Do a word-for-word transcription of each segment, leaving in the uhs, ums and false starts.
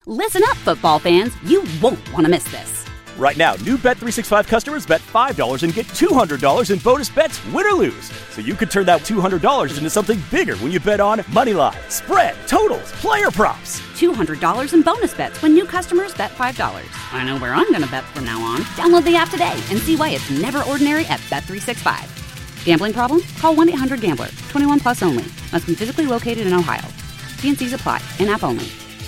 Listen up, football fans. You won't want to miss this. Right now, new Bet three sixty-five customers bet five dollars and get two hundred dollars in bonus bets, win or lose. So you could turn that two hundred dollars into something bigger when you bet on moneyline, spread, totals, player props. two hundred dollars in bonus bets when new customers bet five dollars. I know where I'm going to bet from now on. Download the app today and see why it's never ordinary at Bet three sixty-five. Gambling problem? Call one eight hundred gambler. twenty-one plus only. Must be physically located in Ohio. T and C's apply. In-app only.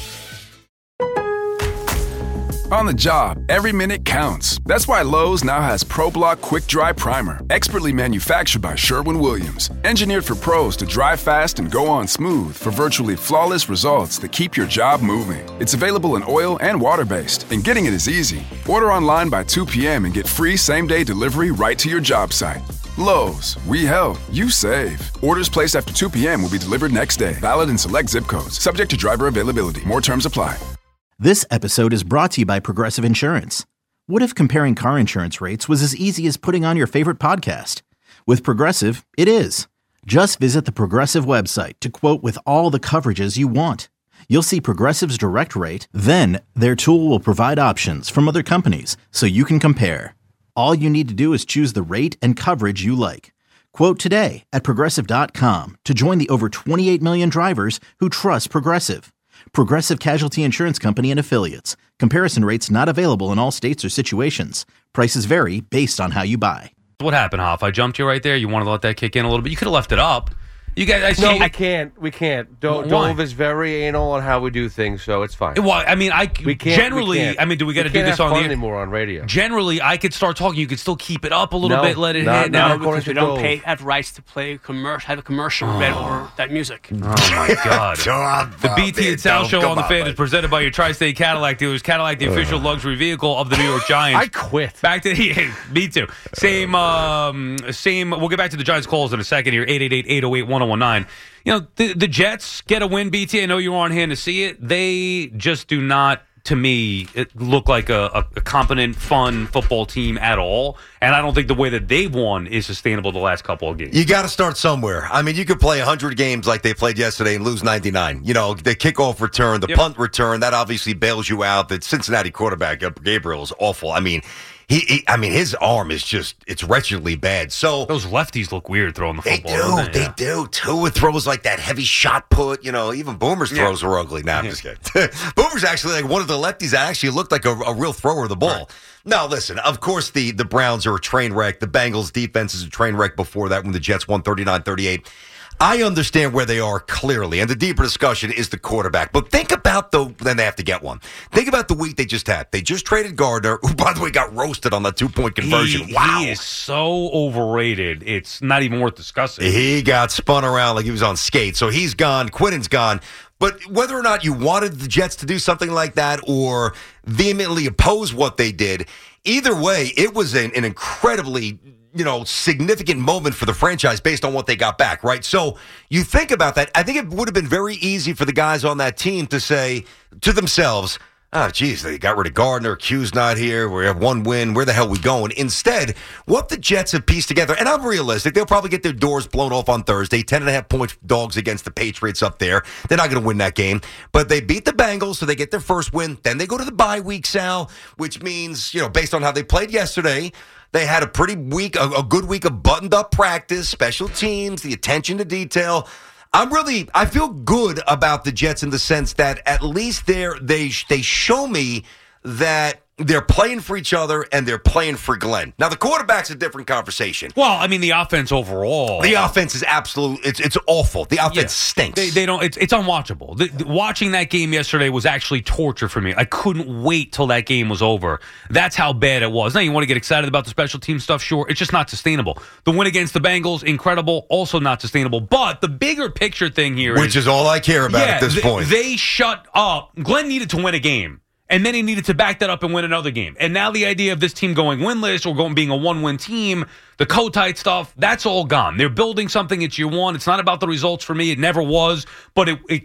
On the job, every minute counts. That's why Lowe's now has ProBlock Quick Dry Primer, expertly manufactured by Sherwin-Williams. Engineered for pros to dry fast and go on smooth for virtually flawless results that keep your job moving. It's available in oil and water-based, and getting it is easy. Order online by two p.m. and get free same-day delivery right to your job site. Lowe's, we help, you save. Orders placed after two p.m. will be delivered next day. Valid in select zip codes. Subject to driver availability. More terms apply. This episode is brought to you by Progressive Insurance. What if comparing car insurance rates was as easy as putting on your favorite podcast? With Progressive, it is. Just visit the Progressive website to quote with all the coverages you want. You'll see Progressive's direct rate, then their tool will provide options from other companies so you can compare. All you need to do is choose the rate and coverage you like. Quote today at Progressive dot com to join the over twenty-eight million drivers who trust Progressive. Progressive Casualty Insurance Company and Affiliates. Comparison rates not available in all states or situations. Prices vary based on how you buy. What happened, Hoff? I jumped you right there. You wanted to let that kick in a little bit. You could have left it up. You guys, I see. No, we can't. We can't. Do- Dove is very anal on how we do things, so it's fine. Well, I mean, I we can't, generally. we can't. I mean, do we got to we do can't this have on fun the anymore on radio? Generally, I could start talking. You could still keep it up a little No, bit, let it not- hit. not Now, according because we to don't Dove. pay have rights to play commercial, have a commercial read over that music. oh my God! The B T and Sal Show on the Fan is presented by your Tri-State Cadillac dealers. Cadillac, the official luxury vehicle of the New York Giants. I quit. Back to yeah, me too. Same, um, same. We'll get back to the Giants calls in a second here. eight eight eight, eight oh eight, one oh one nine. You know, the, the Jets get a win, B T. I know you were on hand to see it. They just do not, to me, it look like a, a, a competent, fun football team at all. And I don't think the way that they've won is sustainable the last couple of games. You got to start somewhere. I mean, you could play one hundred games like they played yesterday and lose ninety-nine. You know, the kickoff return, the Yep. punt return, that obviously bails you out. The Cincinnati quarterback, Gabriel, is awful. I mean, He, he, I mean, his arm is just, it's wretchedly bad. So Those lefties look weird throwing the they football. do, don't they, they, Yeah. do. Tua throws like that heavy shot put, you know, even Boomer's throws were ugly. Nah, I'm just kidding. Boomer's actually like one of the lefties that actually looked like a, a real thrower of the ball. Right. Now, listen, of course, the, the Browns are a train wreck. The Bengals defense is a train wreck before that when the Jets won thirty-nine thirty-eight. I understand where they are clearly, and the deeper discussion is the quarterback. But think about the, then they have to get one. Think about the week they just had. They just traded Gardner, who, by the way, got roasted on the two-point conversion. He, wow. He is so overrated. It's not even worth discussing. He got spun around like he was on skates. So he's gone. Quinnen's gone. But whether or not you wanted the Jets to do something like that or vehemently oppose what they did, either way, it was an, an incredibly, you know, significant moment for the franchise based on what they got back, right? So you think about that. I think it would have been very easy for the guys on that team to say to themselves, oh, geez, they got rid of Gardner. Q's not here. We have one win. Where the hell are we going? Instead, what the Jets have pieced together, and I'm realistic, they'll probably get their doors blown off on Thursday. Ten and a half point dogs against the Patriots up there. They're not going to win that game. But they beat the Bengals, so they get their first win. Then they go to the bye week, Sal, which means, you know, based on how they played yesterday, they had a pretty week, a, a good week of buttoned-up practice, special teams, the attention to detail. I'm really, I feel good about the Jets in the sense that at least they're, they they show me that they're playing for each other and they're playing for Glenn. Now, the quarterback's a different conversation. Well, I mean, the offense overall. The offense is absolute, it's it's awful. The offense Yeah. stinks. They, they don't. It's, it's unwatchable. The, the, watching that game yesterday was actually torture for me. I couldn't wait till that game was over. That's how bad it was. Now, you want to get excited about the special team stuff? Sure. It's just not sustainable. The win against the Bengals, incredible. Also not sustainable. But the bigger picture thing here Which is, is all I care about yeah, at this th- point. They shut up. Glenn needed to win a game. And then he needed to back that up and win another game. And now the idea of this team going winless or going being a one-win team, the co-tight stuff, that's all gone. They're building something. It's year one. It's not about the results for me. It never was. But it, it, it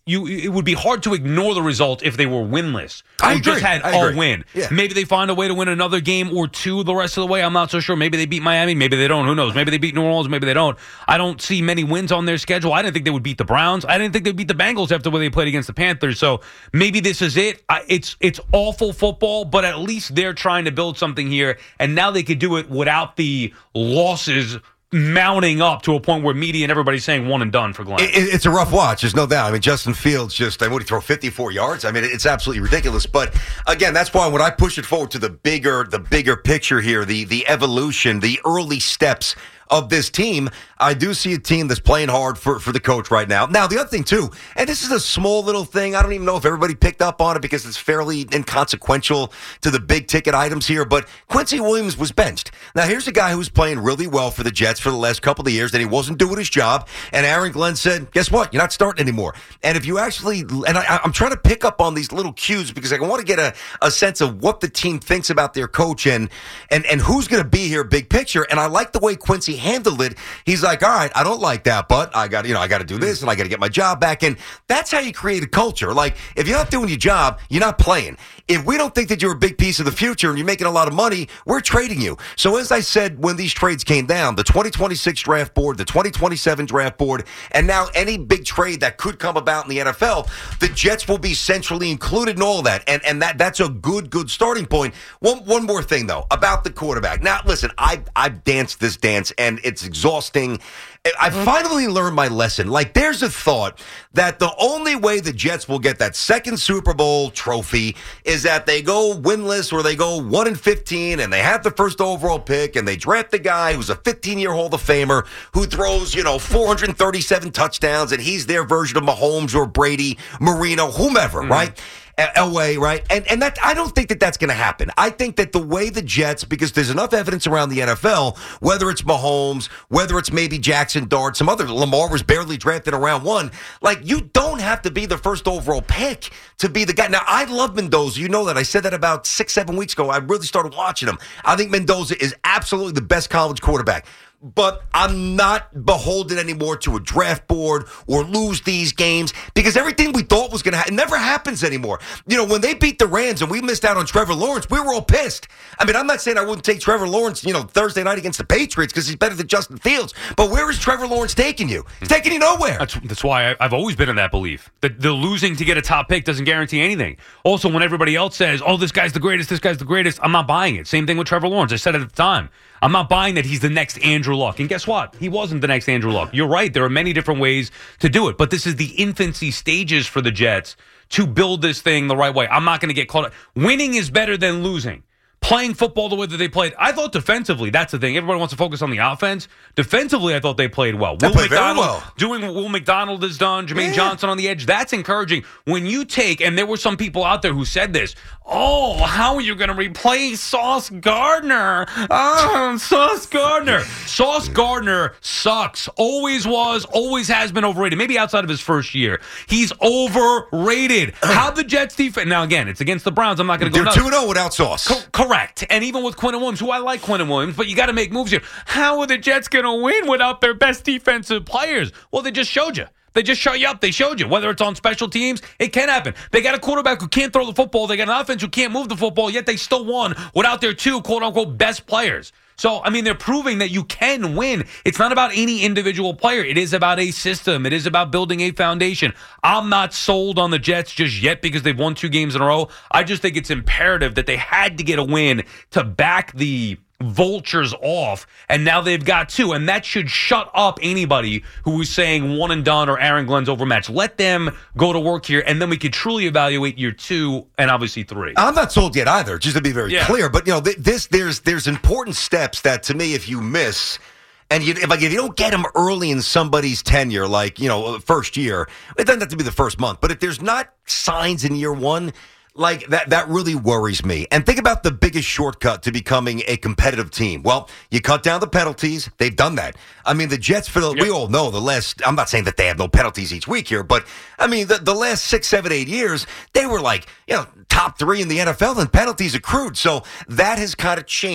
you it would be hard to ignore the result if they were winless. I or agree. just had I a agree. win. Yeah. Maybe they find a way to win another game or two the rest of the way. I'm not so sure. Maybe they beat Miami. Maybe they don't. Who knows? Maybe they beat New Orleans. Maybe they don't. I don't see many wins on their schedule. I didn't think they would beat the Browns. I didn't think they'd beat the Bengals after the way they played against the Panthers. So maybe this is it. I, it's it's awful football, but at least they're trying to build something here, and now they could do it without the losses mounting up to a point where media and everybody's saying one and done for Glenn. It, it's a rough watch, there's no doubt. I mean, Justin Fields just, I would he throw fifty-four yards? I mean, it's absolutely ridiculous. But again, that's why when I push it forward to the bigger, the bigger picture here, the the evolution, the early steps of this team, I do see a team that's playing hard for, for the coach right now. Now, the other thing, too, and this is a small little thing. I don't even know if everybody picked up on it because it's fairly inconsequential to the big-ticket items here, but Quincy Williams was benched. Now, here's a guy who's playing really well for the Jets for the last couple of years, and he wasn't doing his job, and Aaron Glenn said, guess what? You're not starting anymore. And if you actually, and I, I'm trying to pick up on these little cues because I want to get a, a sense of what the team thinks about their coach and, and, and who's going to be here big picture, and I like the way Quincy handled it. He's like, all right, I don't like that, but I got, you know, I got to do this and I got to get my job back. And that's how you create a culture. Like, if you're not doing your job, you're not playing. If we don't think that you're a big piece of the future and you're making a lot of money, we're trading you. So as I said, when these trades came down, the twenty twenty-six draft board, the twenty twenty-seven draft board, and now any big trade that could come about in the N F L, the Jets will be centrally included in all of that. And and that that's a good, good starting point. One one more thing, though, about the quarterback. Now, listen, I, I've danced this dance, and it's exhausting. I finally learned my lesson. Like, there's a thought that the only way the Jets will get that second Super Bowl trophy is that they go winless or they go one and fifteen and they have the first overall pick and they draft the guy who's a fifteen-year Hall of Famer who throws, you know, four hundred thirty-seven touchdowns and he's their version of Mahomes or Brady, Marino, whomever, mm-hmm. right? Elway, right? And and that I don't think that that's going to happen. I think that the way the Jets, because there's enough evidence around the N F L, whether it's Mahomes, whether it's maybe Jackson Dart, some other, Lamar was barely drafted in round one. Like, you don't have to be the first overall pick to be the guy. Now, I love Mendoza. You know that. I said that about six, seven weeks ago. I really started watching him. I think Mendoza is absolutely the best college quarterback. But I'm not beholden anymore to a draft board or lose these games because everything we thought was going to happen never happens anymore. You know, when they beat the Rams and we missed out on Trevor Lawrence, we were all pissed. I mean, I'm not saying I wouldn't take Trevor Lawrence, you know, Thursday night against the Patriots because he's better than Justin Fields. But where is Trevor Lawrence taking you? He's taking you nowhere. That's, that's why I, I've always been in that belief. That the losing to get a top pick doesn't guarantee anything. Also, when everybody else says, oh, this guy's the greatest, this guy's the greatest, I'm not buying it. Same thing with Trevor Lawrence. I said it at the time. I'm not buying that he's the next Andrew Luck. And guess what? He wasn't the next Andrew Luck. You're right. There are many different ways to do it. But this is the infancy stages for the Jets to build this thing the right way. I'm not going to get caught up. Winning is better than losing. Playing football the way that they played. I thought defensively, that's the thing. Everybody wants to focus on the offense. Defensively, I thought they played well. They Will played McDonald, very well. Doing what Will McDonald has done, Jermaine Yeah. Johnson on the edge, that's encouraging. When you take, and there were some people out there who said this, oh, how are you going to replace Sauce Gardner? Oh, Sauce Gardner. Sauce Gardner sucks. Always was, always has been overrated. Maybe outside of his first year. He's overrated. How the Jets defense, now again, it's against the Browns. I'm not going to go They're nuts. two and oh without Sauce. Co- correct. And even with Quinton Williams, who I like Quinton Williams, but you got to make moves here. How are the Jets going to win without their best defensive players? Well, they just showed you. They just show you up. They showed you. Whether it's on special teams, it can happen. They got a quarterback who can't throw the football. They got an offense who can't move the football, yet they still won without their two quote-unquote best players. So, I mean, they're proving that you can win. It's not about any individual player. It is about a system. It is about building a foundation. I'm not sold on the Jets just yet because they've won two games in a row. I just think it's imperative that they had to get a win to back the vultures off, and now they've got two, and that should shut up anybody who is saying one and done or Aaron Glenn's overmatched. Let them go to work here, and then we could truly evaluate year two and obviously three. I'm not sold yet either, just to be very Yeah. clear. But you know, th- this there's there's important steps that to me, if you miss. And you, if, like, if you don't get them early in somebody's tenure, like, you know, first year, it doesn't have to be the first month. But if there's not signs in year one, like, that that really worries me. And think about the biggest shortcut to becoming a competitive team. Well, you cut down the penalties. They've done that. I mean, the Jets, for the, Yep. we all know the last, I'm not saying that they have no penalties each week here, but, I mean, the, the last six, seven, eight years, they were like, you know, top three in the N F L and penalties accrued. So that has kind of changed.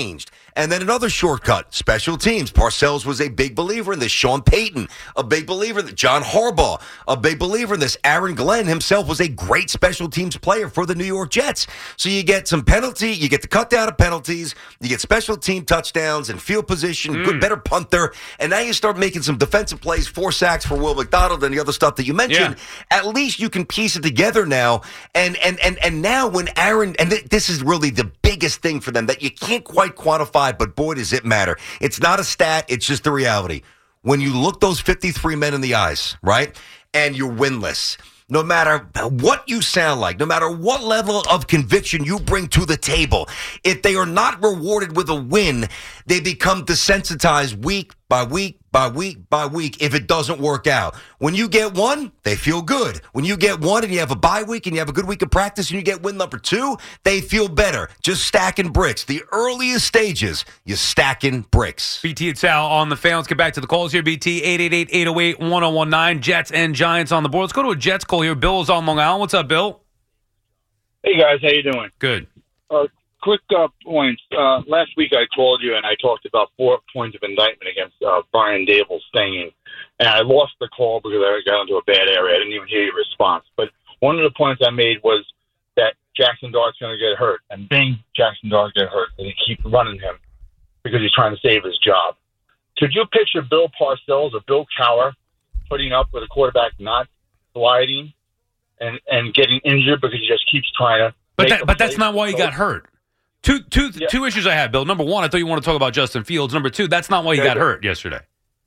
And then another shortcut, special teams. Parcells was a big believer in this. Sean Payton, a big believer in this. John Harbaugh, a big believer in this. Aaron Glenn himself was a great special teams player for the New York Jets. So you get some penalty, you get the cut down of penalties, you get special team touchdowns and field position, mm. good, better punter, and now you start making some defensive plays, four sacks for Will McDonald and the other stuff that you mentioned. Yeah. At least you can piece it together now. And and and and now when Aaron, and th- this is really the biggest thing for them that you can't quite quantify, but boy, does it matter. It's not a stat, it's just the reality. When you look those fifty-three men in the eyes, right, and you're winless, no matter what you sound like, no matter what level of conviction you bring to the table, if they are not rewarded with a win, they become desensitized week by week by week by week if it doesn't work out. When you get one, they feel good. When you get one and you have a bye week and you have a good week of practice and you get win number two, they feel better. Just stacking bricks. The earliest stages, you're stacking bricks. B T and Sal on the fan. Let's get back to the calls here. B T, eight eight eight, eight oh eight, one oh one nine. Jets and Giants on the board. Let's go to a Jets call here. Bill is on Long Island. What's up, Bill? Hey, guys. How you doing? Good. Uh, quick uh, points. Uh, last week I called you and I talked about four points of indictment against uh, Brian Dable staying. And I lost the call because I got into a bad area. I didn't even hear your response. But one of the points I made was that Jackson Dart's going to get hurt. And bing, Jackson Dart get hurt. And they keep running him because he's trying to save his job. Could you picture Bill Parcells or Bill Cowher putting up with a quarterback not sliding and, and getting injured because he just keeps trying to But that, but that's not why he got hurt. Two, two, Yeah. two issues I have, Bill. Number one, I thought you want to talk about Justin Fields. Number two, that's not why he Okay, got good. hurt yesterday.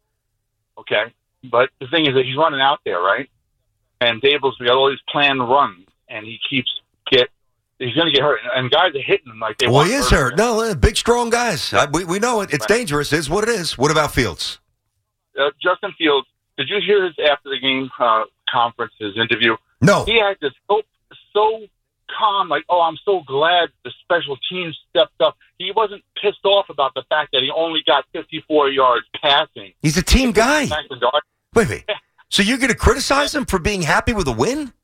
Okay. But the thing is that he's running out there, right? And Dable's got all these planned runs, and he keeps get. He's going to get hurt, and guys are hitting him like they Well, want he to is hurt hurt. No, uh, big, strong guys. I, we, we know it. It's Right. dangerous. It's what it is. What about Fields? Uh, Justin Fields, did you hear his after the game uh, conference, his interview? No. He acted so so calm, like, oh, I'm so glad the special teams stepped up. He wasn't pissed off about the fact that he only got fifty-four yards passing. He's a team guy. Jackson Dart- Wait, wait. So you're going to criticize him for being happy with a win?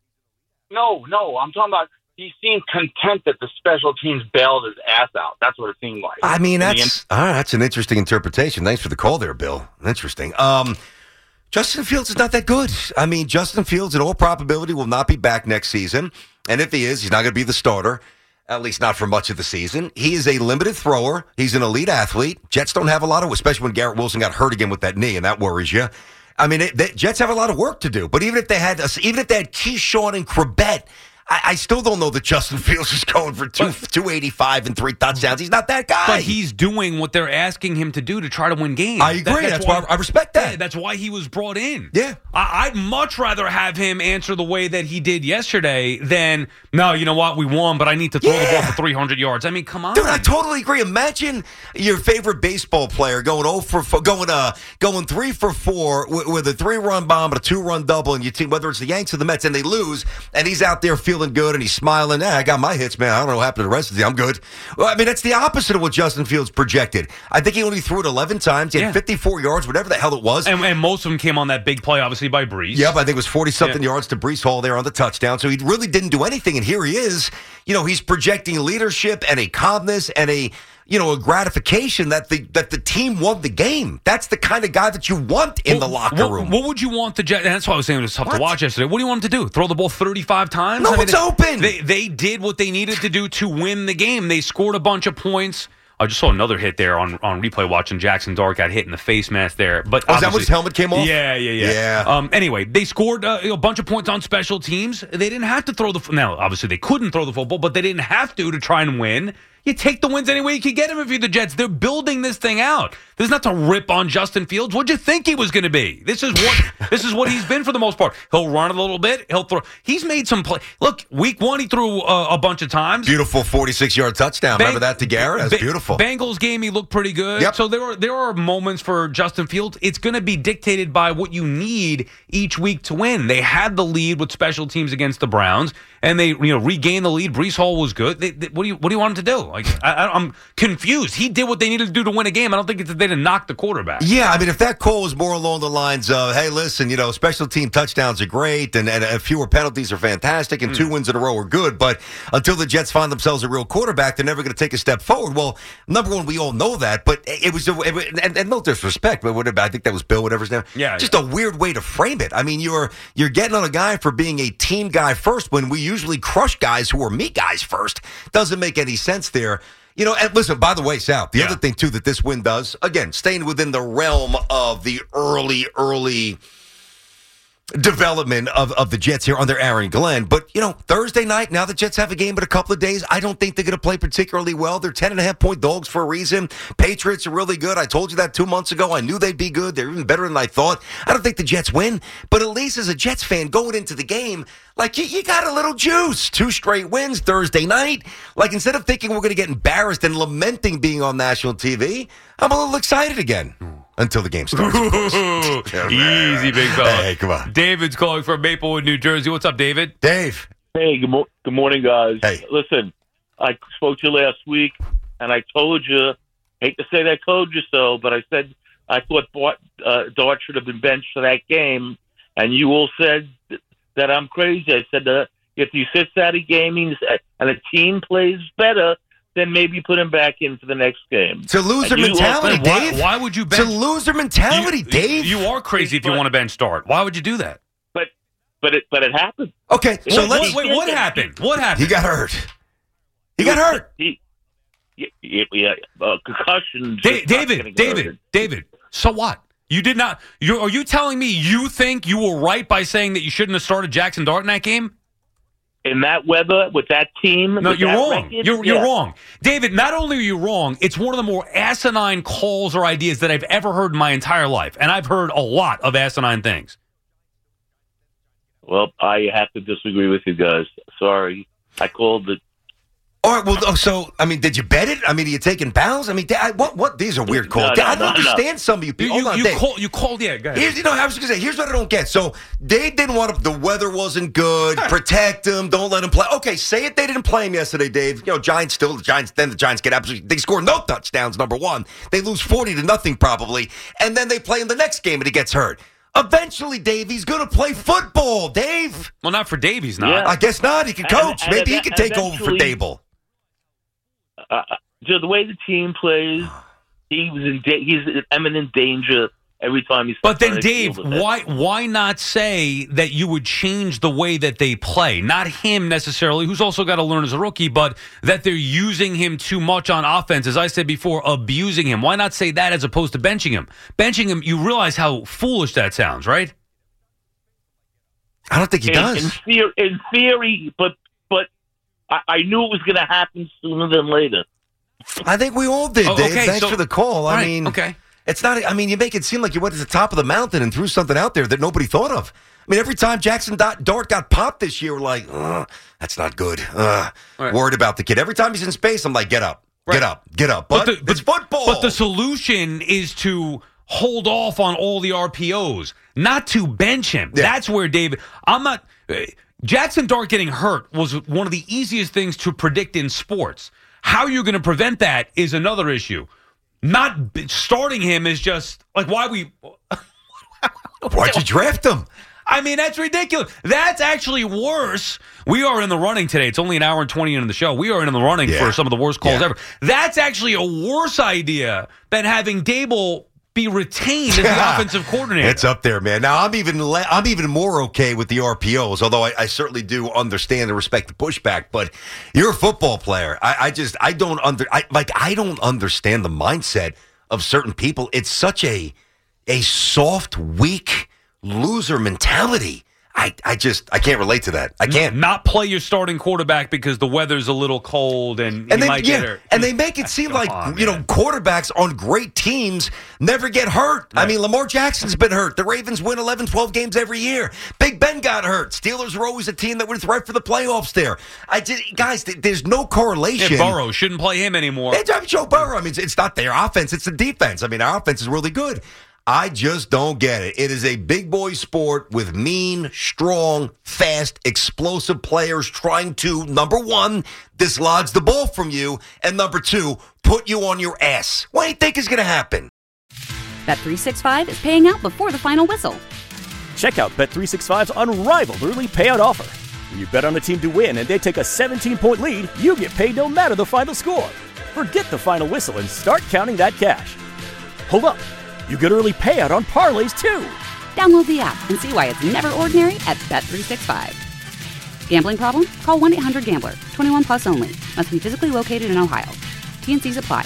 No, no, I'm talking about he seemed content that the special teams bailed his ass out. That's what it seemed like. I mean, In the that's all right, that's an interesting interpretation. Thanks for the call there, Bill. Interesting. Um, Justin Fields is not that good. I mean, Justin Fields, in all probability, will not be back next season. And if he is, he's not going to be the starter, at least not for much of the season. He is a limited thrower. He's an elite athlete. Jets don't have a lot of, especially when Garrett Wilson got hurt again with that knee, and that worries you. I mean, it, the Jets have a lot of work to do. But even if they had, even if they had Keyshawn and Corbett, I, I still don't know that Justin Fields is going for two, two eighty-five and three touchdowns. He's not that guy. But he's doing what they're asking him to do to try to win games. I agree. That- that's why I respect that. Yeah, that's why he was brought in. Yeah. I, I'd much rather have him answer the way that he did yesterday than, no, you know what, we won, but I need to throw the Yeah. ball for three hundred yards. I mean, come on. Dude, I totally agree. Imagine your favorite baseball player going oh for four, going uh going three for four with, with a three run bomb and a two run double, and your team, whether it's the Yanks or the Mets, and they lose, and he's out there feeling good and he's smiling. Yeah, I got my hits, man. I don't know what happened to the rest of the team. I'm good. Well, I mean, that's the opposite of what Justin Fields projected. I think he only threw it eleven times. He had Yeah. fifty-four yards, whatever the hell it was. And, and most of them came on that big play, obviously, by Brees. Yep, I think it was forty-something Yeah. yards to Brees Hall there on the touchdown. So he really didn't do anything, and here he is. You know, he's projecting leadership and a calmness and a, you know, a gratification that the that the team won the game. That's the kind of guy that you want in What- the locker what, room. What would you want the Jets? And that's why I was saying it was tough What? to watch yesterday. What do you want them to do? Throw the ball thirty-five times? No I mean, one's they- open. They, they did what they needed to do to win the game. They scored a bunch of points. I just saw another hit there on, on replay watching Jackson Dart got hit in the face mask there. But Oh, is that when obviously- his helmet came off? Yeah, yeah, yeah. Yeah. Um, anyway, they scored uh, a bunch of points on special teams. They didn't have to throw the f- now. Obviously, they couldn't throw the football, but they didn't have to to try and win. You take the wins any way you can get them if you're the Jets. They're building this thing out. This is not to rip on Justin Fields. What'd you think he was going to be? This is what this is what he's been for the most part. He'll run a little bit. He'll throw. He's made some play. Look, week one he threw uh, a bunch of times. Beautiful forty-six yard touchdown. Bang- Remember that to Garrett? That's Ba- beautiful. Bengals game, he looked pretty good. Yep. So there are there are moments for Justin Fields. It's going to be dictated by what you need each week to win. They had the lead with special teams against the Browns, and they you know regained the lead. Brees Hall was good. They, they, what do you what do you want him to do? Like I, I, I'm confused. He did what they needed to do to win a game. I don't think it's that they didn't knock the quarterback. Yeah, I mean, if that call was more along the lines of, hey, listen, you know, special team touchdowns are great and, and uh, fewer penalties are fantastic and Mm. two wins in a row are good, but until the Jets find themselves a real quarterback, they're never going to take a step forward. Well, Number one, we all know that, but it was, a, it was and, and no disrespect, but whatever, I think that was Bill, whatever's name. Yeah, just yeah. a weird way to frame it. I mean, you're you're getting on a guy for being a team guy first when we usually crush guys who are me guys first. Doesn't make any sense there. You know, and listen, by the way, Sal, the yeah. other thing, too, that this win does, again, staying within the realm of the early, early development of, of the Jets here under Aaron Glenn. But, you know, Thursday night, now the Jets have a game in a couple of days. I don't think they're going to play particularly well. They're ten and a half point dogs for a reason. Patriots are really good. I told you that two months ago. I knew they'd be good. They're even better than I thought. I don't think the Jets win. But at least as a Jets fan going into the game, like, you, you got a little juice. Two straight wins Thursday night. Like, instead of thinking we're going to get embarrassed and lamenting being on national T V, I'm a little excited again. Until the game starts. Easy, big fella. Hey, come on. David's calling from Maplewood, New Jersey. What's up, David? Dave. Hey, good, mo- good morning, guys. Hey. Listen, I spoke to you last week, and I told you, hate to say that I told you so, but I said I thought Bart, uh, Dart should have been benched for that game, and you all said that I'm crazy. I said that if he sits out a game and a team plays better, then maybe put him back in for the next game. It's a loser And you mentality, also- Why, Dave. why would you bench? It's a loser mentality, you, Dave. You are crazy if you But- want to bench Dart. Why would you do that? But but it but it happened. Okay, so Wait, let's. wait, what happened? What happened? He got hurt. He got hurt. He, yeah, yeah, uh, concussion. Da- David, David, David. So what? You did not. You're, are you telling me you think you were right by saying that you shouldn't have started Jackson Dart in that game? In that weather with that team. No, with you're that wrong. record, You're, you're yeah. wrong. David, not only are you wrong, it's one of the more asinine calls or ideas that I've ever heard in my entire life. And I've heard a lot of asinine things. Well, I have to disagree with you guys. Sorry. I called it. All right, well, oh, so, I mean, did you bet it? I mean, are you taking bounds? I mean, I, what, what? These are weird calls. No, no, I don't no, understand no. some of you people. You, Hold on, you, Dave. call, you called, yeah, go ahead. Here's, you know, I was going to say, here's what I don't get. So, Dave didn't want to, the weather wasn't good, protect him, don't let him play. Okay, say it, they didn't play him yesterday, Dave. You know, Giants still, the Giants, then the Giants get absolutely, they score no touchdowns, number one. They lose forty to nothing probably, and then they play in the next game and he gets hurt. Eventually, Dave, he's going to play football, Dave. Well, not for Dave, he's not. Yeah. I guess not. He can coach. And- and Maybe he can take over for eventually- Dable. Uh, the way the team plays, he was in da- he's in imminent danger every time he. But then, steps on the Dave, field with it. why why not say that you would change the way that they play? Not him necessarily, who's also got to learn as a rookie, but that they're using him too much on offense. As I said before, abusing him. Why not say that as opposed to benching him? Benching him, you realize how foolish that sounds, right? I don't think he in, does. in, theory, in theory, but but I, I knew it was going to happen sooner than later. I think we all did, Oh, Dave. okay, Thanks so- for the call. I Right, mean, okay. It's not. I mean, you make it seem like you went to the top of the mountain and threw something out there that nobody thought of. I mean, every time Jackson Dart got popped this year, we're like, oh, that's not good. Uh, Right. Worried about the kid. Every time he's in space, I'm like, get up, Right. get up, get up. But, the, it's football. But the solution is to hold off on all the R P Os, not to bench him. Yeah. That's where David. I'm not. Uh, Jackson Dart getting hurt was one of the easiest things to predict in sports. How you're going to prevent that is another issue. Not b- starting him is just like why we. Why'd you draft him? I mean, that's ridiculous. That's actually worse. We are in the running today. It's only an hour and twenty into the show. We are in the running Yeah. for some of the worst calls Yeah. ever. That's actually a worse idea than having Dable be retained as the offensive coordinator. It's up there, man. Now I'm even le- I'm even more okay with the R P Os, although I, I certainly do understand and respect the pushback. But you're a football player. I, I just I don't under I, like I don't understand the mindset of certain people. It's such a a soft, weak loser mentality. I, I just I can't relate to that. I can't. Not play your starting quarterback because the weather's a little cold and, And he they, might yeah, get hurt. and they make it seem Come like, on, you know, man. quarterbacks on great teams never get hurt. I Right. mean, Lamar Jackson's been hurt. The Ravens win eleven, twelve games every year. Big Ben got hurt. Steelers were always a team that was right for the playoffs there. I just, guys, th- there's no correlation. Yeah, Burrow shouldn't play him anymore. It's, I mean, Joe Burrow. I mean, it's, it's not their offense. It's the defense. I mean, our offense is really good. I just don't get it. It is a big boy sport with mean, strong, fast, explosive players trying to, number one, dislodge the ball from you, and number two, put you on your ass. What do you think is going to happen? Bet three sixty-five is paying out before the final whistle. Check out Bet three sixty-five's unrivaled early payout offer. When you bet on a team to win and they take a seventeen-point lead, you get paid no matter the final score. forget the final whistle and start counting that cash. Hold up. You get early payout on parlays, too. Download the app and see why it's never ordinary at Bet three sixty-five. Gambling problem? Call one eight hundred gambler. twenty-one plus only. Must be physically located in Ohio. T and C's apply.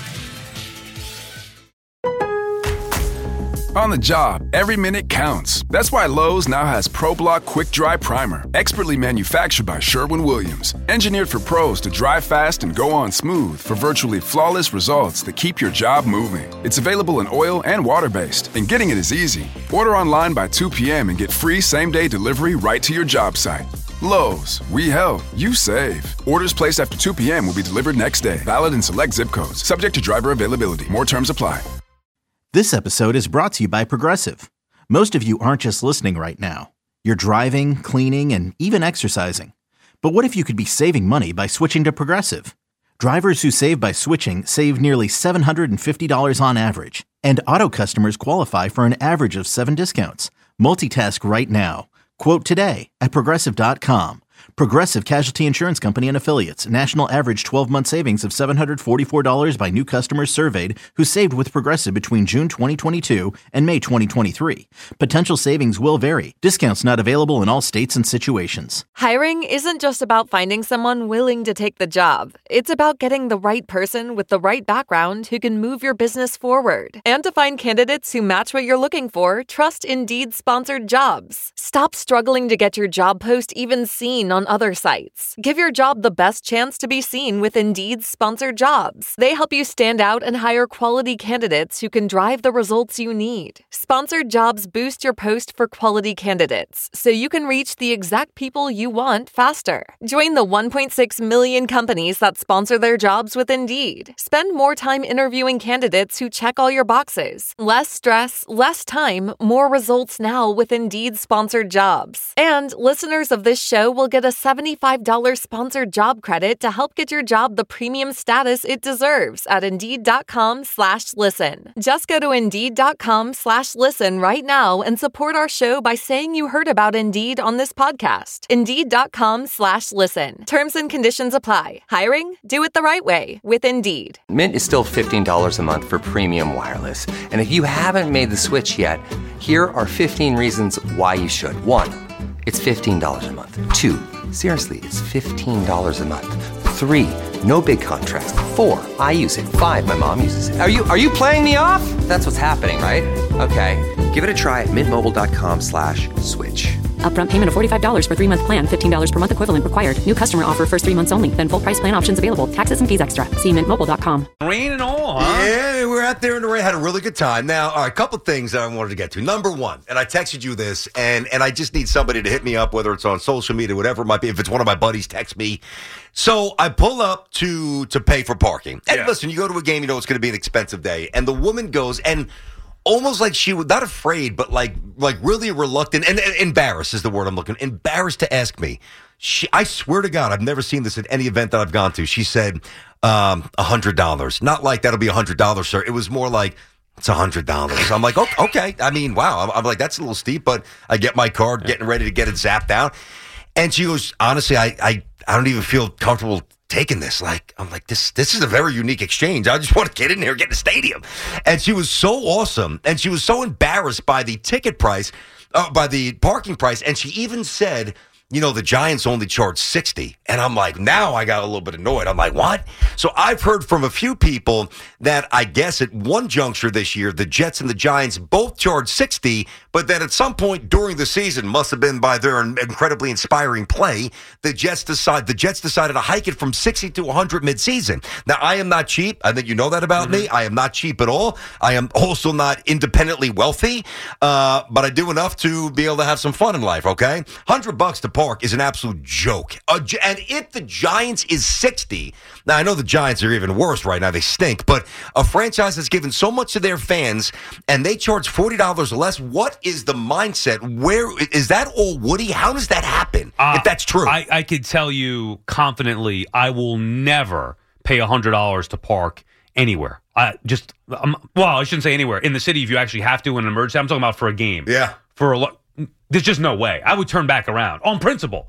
On the job, every minute counts. That's why Lowe's now has ProBlock Quick Dry Primer, expertly manufactured by Sherwin-Williams. Engineered for pros to dry fast and go on smooth for virtually flawless results that keep your job moving. It's available in oil and water-based, and getting it is easy. Order online by two p.m. and get free same-day delivery right to your job site. Lowe's, we help, you save. Orders placed after two p.m. will be delivered next day. Valid in select zip codes. Subject to driver availability. More terms apply. This episode is brought to you by Progressive. Most of you aren't just listening right now. You're driving, cleaning, and even exercising. But what if you could be saving money by switching to Progressive? Drivers who save by switching save nearly seven hundred fifty dollars on average. And auto customers qualify for an average of seven discounts. Multitask right now. Quote today at Progressive dot com. Progressive Casualty Insurance Company and Affiliates. National average twelve-month savings of seven hundred forty-four dollars by new customers surveyed who saved with Progressive between June twenty twenty-two and May twenty twenty-three. Potential savings will vary. Discounts not available in all states and situations. Hiring isn't just about finding someone willing to take the job. It's about getting the right person with the right background who can move your business forward. And to find candidates who match what you're looking for, trust Indeed-sponsored jobs. Stop struggling to get your job post even seen on other sites. Give your job the best chance to be seen with Indeed's sponsored jobs. They help you stand out and hire quality candidates who can drive the results you need. Sponsored jobs boost your post for quality candidates, so you can reach the exact people you want faster. Join the one point six million companies that sponsor their jobs with Indeed. Spend more time interviewing candidates who check all your boxes. Less stress, less time, more results now with Indeed sponsored jobs. And listeners of this show will get a seventy-five dollars sponsored job credit to help get your job the premium status it deserves at Indeed.com slash listen. Just go to Indeed.com slash listen right now and support our show by saying you heard about Indeed on this podcast. Indeed.com slash listen. Terms and conditions apply. Hiring? Do it the right way with Indeed. Mint is still fifteen dollars a month for premium wireless. And if you haven't made the switch yet, here are fifteen reasons why you should. One, it's fifteen dollars a month. Two, seriously, it's fifteen dollars a month. Three, no big contrast. Four, I use it. Five, my mom uses it. Are you are you playing me off? That's what's happening, right? Okay, give it a try at mintmobile.com slash switch. Upfront payment of forty-five dollars for three-month plan, fifteen dollars per month equivalent required. New customer offer first three months only. Then full price plan options available. Taxes and fees extra. See mint mobile dot com. Rain and all, huh? Yeah, we were out there in the rain. Had a really good time. Now, all right, a couple things that I wanted to get to. Number one, and I texted you this, and, and I just need somebody to hit me up, whether it's on social media, whatever it might be. If it's one of my buddies, text me. So I pull up to to pay for parking. And yeah. Listen, you go to a game, you know it's going to be an expensive day. And the woman goes, and almost like she was not afraid, but like like really reluctant and, and embarrassed is the word I'm looking. Embarrassed to ask me. She, I swear to God, I've never seen this at any event that I've gone to. She said, um, a hundred dollars. Not like that'll be a hundred dollars, sir. It was more like it's a hundred dollars. I'm like, oh, okay. I mean, wow. I'm, I'm like, that's a little steep, but I get my card, getting ready to get it zapped out. And she goes, honestly, I I, I don't even feel comfortable taking this. Like, I'm like, this this is a very unique exchange. I just want to get in there, get in the stadium. And she was so awesome. And she was so embarrassed by the ticket price, uh, by the parking price. And she even said, you know, the Giants only charge sixty. And I'm like, now I got a little bit annoyed. I'm like, what? So I've heard from a few people that I guess at one juncture this year, the Jets and the Giants both charge sixty, but then at some point during the season, must have been by their incredibly inspiring play, the Jets decide the Jets decided to hike it from sixty to one hundred midseason. Now, I am not cheap. I think you know that about mm-hmm. me. I am not cheap at all. I am also not independently wealthy, uh, but I do enough to be able to have some fun in life, okay? one hundred bucks to park is an absolute joke. Uh, and if the Giants is sixty, now I know the Giants are even worse right now. They stink, but a franchise that's given so much to their fans and they charge forty dollars less, what is the mindset? Where is that all Woody? How does that happen, uh, if that's true? I, I could tell you confidently, I will never pay one hundred dollars to park anywhere. I just, um, well, I shouldn't say anywhere. In the city, if you actually have to in an emergency, I'm talking about for a game. Yeah. For a lo- There's just no way. I would turn back around on principle.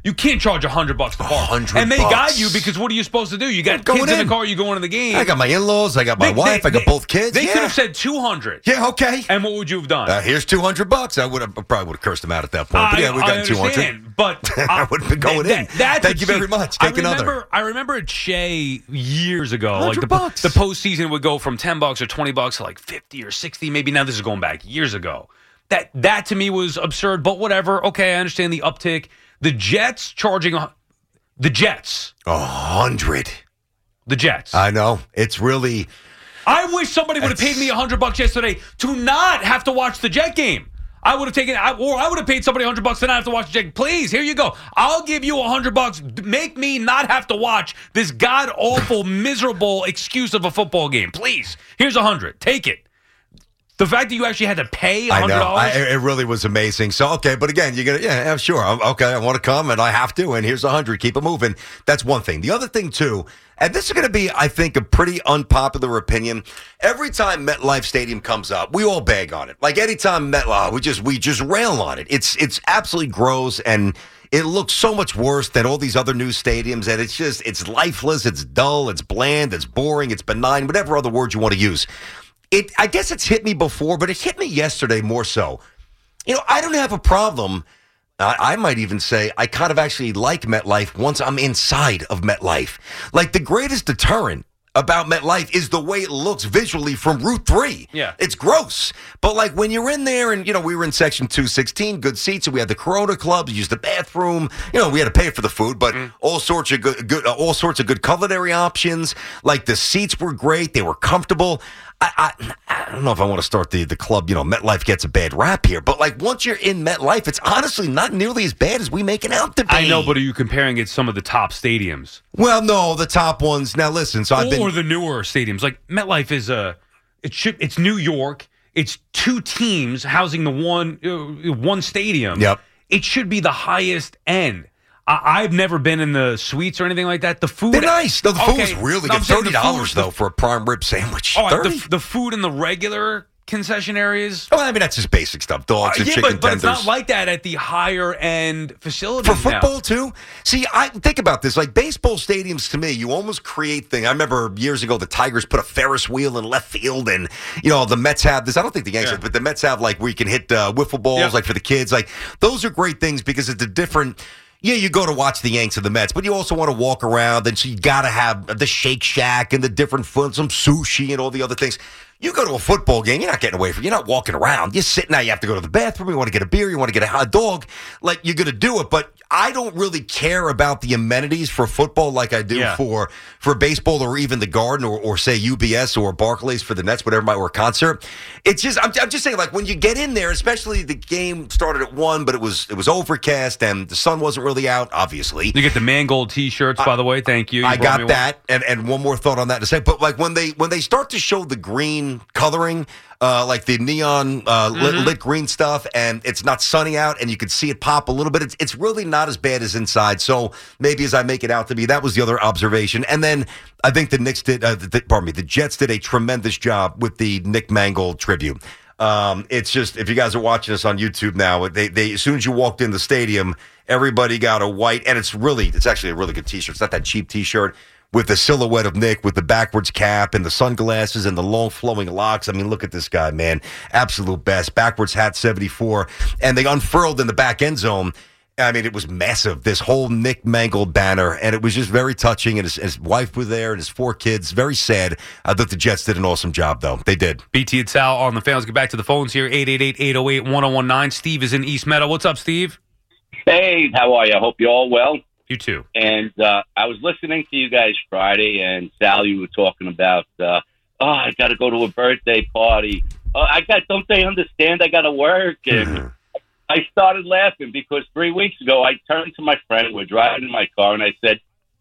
You can't charge a hundred bucks to park. hundred And they bucks. got you because what are you supposed to do? You got Going kids in in. the car. You going to the game. I got my in-laws. I got my They- wife. they- I got they- both kids. They yeah. could have said two hundred. Yeah, okay. And what would you have done? Uh, here's two hundred bucks. I would have I probably would have cursed them out at that point. But I- yeah, we I got two hundred. understand, But I would have been going that- in. that- Thank you see, very much. I Take another. remember, I remember at Shea years ago, like the, hundred bucks. the postseason would go from ten bucks or twenty bucks to like fifty or sixty. Maybe now this is going back years ago. That that to me was absurd. But whatever. Okay, I understand the uptick. The Jets charging a- the Jets A hundred. the Jets. I know. It's really. I wish somebody would have paid me a hundred bucks yesterday to not have to watch the Jet game. I would have taken, I, or I would have paid somebody a hundred bucks to not have to watch the Jet. Please, here you go. I'll give you a hundred bucks. Make me not have to watch this god awful, miserable excuse of a football game. Please, here's a hundred. Take it. The fact that you actually had to pay a I hundred know. dollars. I, it really was amazing. So, okay, but again, you're going to, yeah, yeah, sure. I'm, okay, I want to come and I have to, and here's a hundred. Keep it moving. That's one thing. The other thing, too, and this is going to be, I think, a pretty unpopular opinion. Every time MetLife Stadium comes up, we all bag on it. Like anytime MetLife, we just we just rail on it. It's it's absolutely gross, and it looks so much worse than all these other new stadiums. And it's just it's lifeless, it's dull, it's bland, it's boring, it's benign, whatever other word you want to use. It I guess it's hit me before, but it hit me yesterday more so. You know, I don't have a problem. I, I might even say I kind of actually like MetLife once I'm inside of MetLife. Like the greatest deterrent about MetLife is the way it looks visually from Route three. Yeah. It's gross. But like when you're in there and, you know, we were in section two sixteen, good seats, and we had the Corona Club, used the bathroom. You know, we had to pay for the food, but mm. all sorts of good, good uh, all sorts of good culinary options. Like the seats were great. They were comfortable. I, I I don't know if I want to start the, the club, you know, MetLife gets a bad rap here, but like once you're in MetLife, it's honestly not nearly as bad as we make it out to be. I know, but are you comparing it to some of the top stadiums? Well, no, the top ones. Now listen, so I've been Or the newer stadiums. Like MetLife is a, it should, it's New York. It's two teams housing the one uh, one stadium. Yep. It should be the highest end. I, I've never been in the suites or anything like that. The food, they're nice. No, the okay, food's really no, good. I'm saying Thirty the dollars food- though for a prime rib sandwich. All right, Thirty. the, the food in the regular concession areas. Well, I mean that's just basic stuff. Dogs Uh, and yeah, chicken but, but it's tenders. not like that at the higher end facilities For football now. too. See, I think about this. Like baseball stadiums, to me, you almost create things. I remember years ago, the Tigers put a Ferris wheel in left field, and you know the Mets have this. I don't think the Yankees, Yeah. have, but the Mets have like where you can hit uh, wiffle balls, Yeah. like for the kids. Like those are great things because it's a different. Yeah, you go to watch the Yanks and the Mets, but you also want to walk around, and so you got to have the Shake Shack and the different food, some sushi and all the other things. You go to a football game, you're not getting away from. You're not walking around. You're sitting there. You have to go to the bathroom. You want to get a beer. You want to get a hot dog. Like you're going to do it, but I don't really care about the amenities for football like I do Yeah. for for baseball or even the Garden or, or say U B S or Barclays for the Nets, whatever might or a concert. It's just I'm, I'm just saying like when you get in there, especially the game started at one, but it was it was overcast and the sun wasn't really out. Obviously, You get the Mangold T-shirts, by the way. Thank you. You I brought me got one. that, and and one more thought on that in a second. But like when they when they start to show the green coloring, uh, like the neon uh, lit, Mm-hmm. lit green stuff, and it's not sunny out, and you can see it pop a little bit. It's it's really not as bad as inside. So maybe as I make it out to be, that was the other observation. And then I think the Knicks did. Uh, the, pardon me, the Jets did a tremendous job with the Nick Mangold tribute. Um, it's just if you guys are watching us on YouTube now, they they as soon as you walked in the stadium, everybody got a white, and it's really it's actually a really good T-shirt. It's not that cheap T-shirt. With the silhouette of Nick, with the backwards cap and the sunglasses and the long flowing locks. I mean, look at this guy, man. Absolute best. Backwards hat, seventy-four. And they unfurled in the back end zone. I mean, it was massive, this whole Nick Mangold banner. And it was just very touching. And his, his wife was there and his four kids. Very sad. I thought the Jets did an awesome job, though. They did. B T and Sal on the fan. Let's get back to the phones here. eight eight eight, eight oh eight, one oh one nine. Steve is in East Meadow. What's up, Steve? Hey, how are you? I hope you're all well. You too. And uh, I was listening to you guys Friday, and Sal, you were talking about, uh, oh, I got to go to a birthday party. Oh, I got. Don't they understand? I got to work. And Mm-hmm. I started laughing because three weeks ago, I turned to my friend. We're driving in my car, and I said,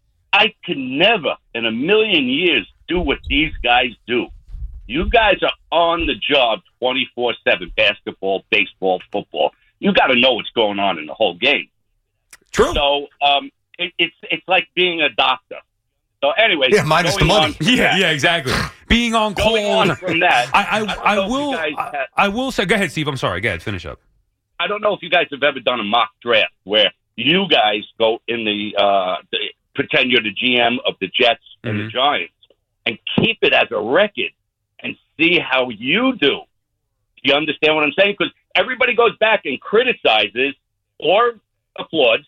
I could never in a million years do what these guys do. You guys are on the job twenty-four seven, basketball, baseball, football. You got to know what's going on in the whole game. True. So um, it, it's it's like being a doctor. So anyway, Yeah, minus the money. Yeah, yeah, exactly. Being on call. Going on from that, I, I, don't I know if will. you guys I, have- I will say. Go ahead, Steve. I'm sorry. Go ahead. Finish up. I don't know if you guys have ever done a mock draft where you guys go in the, uh, the pretend you're the G M of the Jets and Mm-hmm. the Giants and keep it as a record and see how you do. Do you understand what I'm saying? Because everybody goes back and criticizes or applauds,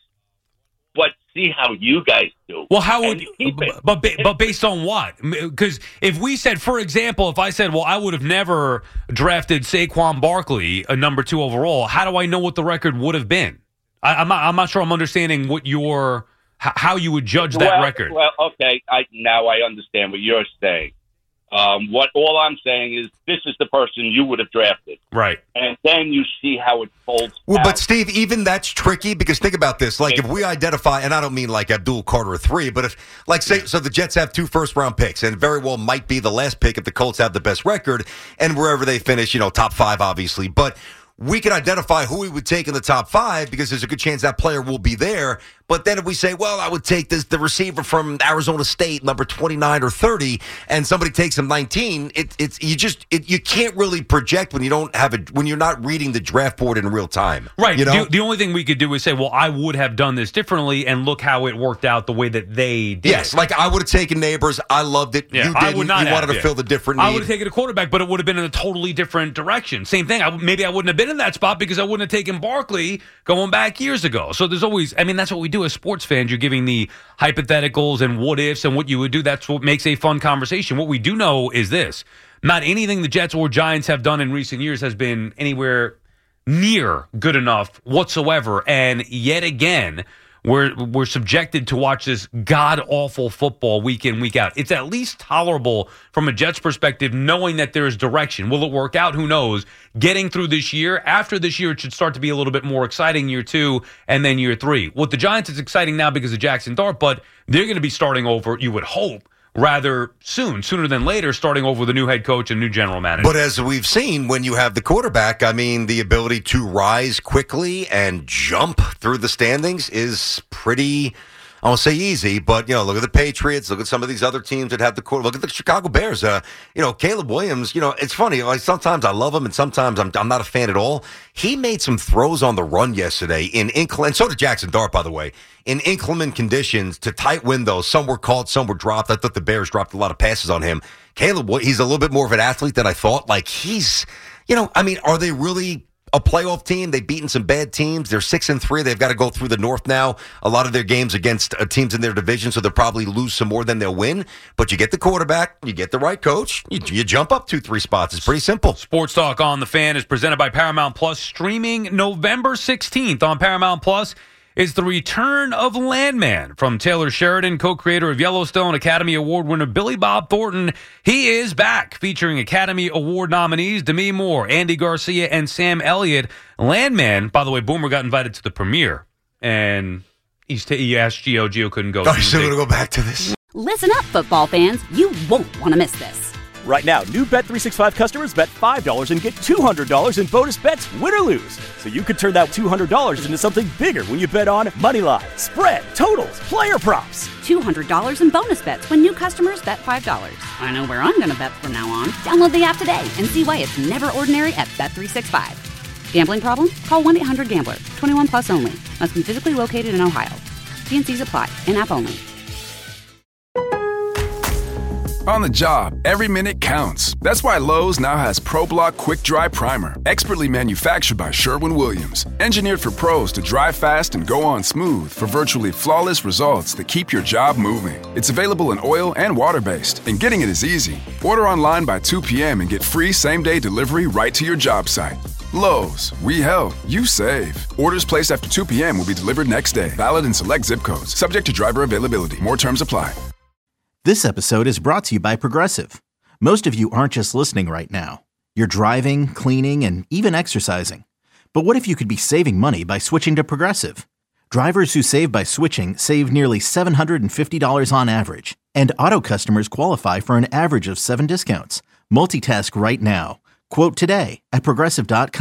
but see how you guys do. Well, how would And keep it. but ba- but based on what? Because if we said, for example, if I said, well, I would have never drafted Saquon Barkley a number two overall, how do I know what the record would have been? I, I'm not, I'm not sure I'm understanding what your h- how you would judge that well, record. Well, okay, I now I understand what you're saying. Um, what all I'm saying is this is the person you would have drafted, Right. and then you see how it folds. Well, out. but Steve, even that's tricky because think about this. Like, if we identify, and I don't mean like Abdul Carter three, but if, like, say, so the Jets have two first round picks, and very well might be the last pick if the Colts have the best record, and wherever they finish, you know, top five, obviously. But we can identify who we would take in the top five because there's a good chance that player will be there. But then if we say, well, I would take this the receiver from Arizona State, number twenty-nine or thirty, and somebody takes him nineteen, it, it's you just it, you can't really project when you don't have a when you're not reading the draft board in real time. Right. You know? The, the only thing we could do is say, well, I would have done this differently, and look how it worked out the way that they did. Yes, like I would have taken Neighbors. I loved it. Yeah, you didn't. I would not you have, wanted to yeah. fill the different need. I would have taken a quarterback, but it would have been in a totally different direction. Same thing. I, maybe I wouldn't have been in that spot because I wouldn't have taken Barkley going back years ago. So there's always, I mean, that's what we do as sports fans. You're giving the hypotheticals and what ifs and what you would do. That's what makes a fun conversation. What we do know is this. Not anything the Jets or Giants have done in recent years has been anywhere near good enough whatsoever. And yet again, We're we're subjected to watch this god-awful football week in, week out. It's at least tolerable from a Jets perspective, knowing that there's direction. Will it work out? Who knows? Getting through this year, after this year, it should start to be a little bit more exciting, year two and then year three. With the Giants, it's exciting now because of Jackson Dart, but they're going to be starting over, you would hope, rather soon, sooner than later, starting over with a new head coach and new general manager. But as we've seen, when you have the quarterback, I mean, the ability to rise quickly and jump through the standings is pretty, I won't say easy, but, you know, look at the Patriots, look at some of these other teams that have the quarterback. Look at the Chicago Bears. Uh, you know, Caleb Williams, you know, it's funny. Like, sometimes I love him and sometimes I'm, I'm not a fan at all. He made some throws on the run yesterday in inclement, so did Jackson Dart, by the way, in inclement conditions to tight windows. Some were caught, some were dropped. I thought the Bears dropped a lot of passes on him. Caleb, he's a little bit more of an athlete than I thought. Like, he's, you know, I mean, are they really a playoff team? They've beaten some bad teams. They're six and three. They've got to go through the North now. A lot of their games against uh, teams in their division, so they'll probably lose some more than they'll win. But you get the quarterback, you get the right coach, you, you jump up two, three spots. It's pretty simple. Sports Talk on the Fan is presented by Paramount Plus, streaming November sixteenth on Paramount Plus. Is the return of Landman from Taylor Sheridan, co-creator of Yellowstone, Academy Award winner Billy Bob Thornton. He is back, featuring Academy Award nominees Demi Moore, Andy Garcia, and Sam Elliott. Landman, by the way, Boomer got invited to the premiere, and he's t- he asked Gio. Gio couldn't go. Oh, you're still going to go back to this? Listen up, football fans. You won't want to miss this. Right now, new Bet three sixty-five customers bet five dollars and get two hundred dollars in bonus bets, win or lose. So you could turn that two hundred dollars into something bigger when you bet on money line, spread, totals, player props. two hundred dollars in bonus bets when new customers bet five dollars. I know where I'm going to bet from now on. Download the app today and see why it's never ordinary at Bet three sixty-five. Gambling problem? Call one eight hundred gambler. twenty-one plus only. Must be physically located in Ohio. T and C's apply. In-app only. On the job, every minute counts. That's why Lowe's now has ProBlock Quick Dry Primer, expertly manufactured by Sherwin-Williams. Engineered for pros to dry fast and go on smooth for virtually flawless results that keep your job moving. It's available in oil and water-based, and getting it is easy. Order online by two p.m. and get free same-day delivery right to your job site. Lowe's, we help, you save. Orders placed after two p.m. will be delivered next day. Valid in select zip codes. Subject to driver availability. More terms apply. This episode is brought to you by Progressive. Most of you aren't just listening right now. You're driving, cleaning, and even exercising. But what if you could be saving money by switching to Progressive? Drivers who save by switching save nearly seven hundred fifty dollars on average. And auto customers qualify for an average of seven discounts. Multitask right now. Quote today at Progressive dot com.